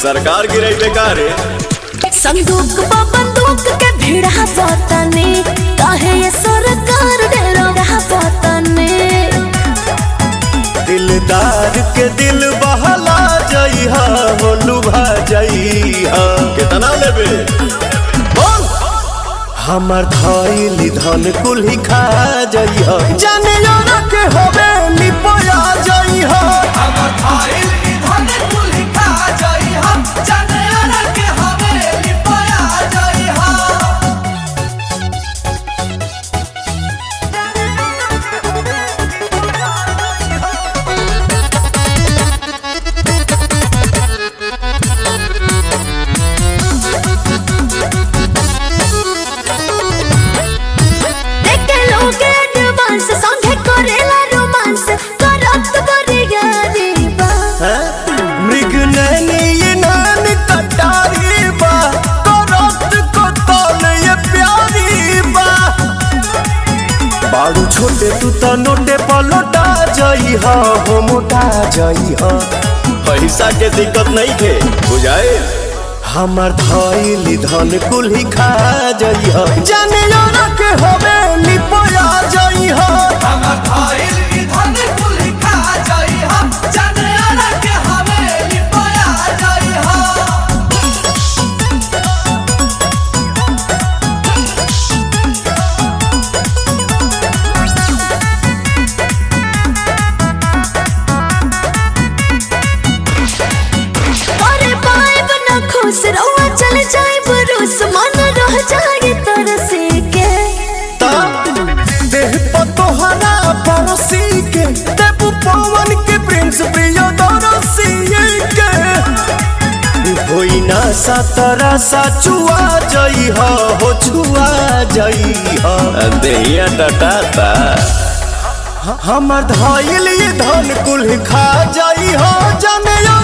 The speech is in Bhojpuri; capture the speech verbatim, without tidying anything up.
सरकार गिराई बेकार संदूक पर बंदूक के भिड़ा पतने काहे ये सरकार डेरा पतने दिलदार के दिल बहला जाई हा हो लुभा जाई हा कितना लेबे बोल हमर धइली धन कुल्ही खा जाई हा जाने यारा के होबे लिपोया जाई हा हमर धइली धन कुल्ही खा जाई हा जाने यारा के होबे लिपोया जाई हा मृग नैनी ये नैन कटारी बा करत को तोल ये प्यारी बा बाड़ू छोटे तू तो नोटे पलटा जाई हा हो मोटा जाई हा पैसा के दिक्कत नहीं थे बुझाए हमर धइली धन कुल्ही खा जाई हा जाने यारा के होबे लिपोया जाई हा हमर धइली धन कुल्ही खा जाई हा जाने यारा के होबे लिपोया जाई हा खुश रहुआ चल जाए बरूस मन रह जाए तरसी के देह पर तोहरा परोसी के देबू पवन के प्रिंस प्रिय दरसी के होई ना सातरा सा छुआ जाई हा हो छुआ जाई हा देहिया टटाता हमर धइल ये धन कुल खा जाई हा जाने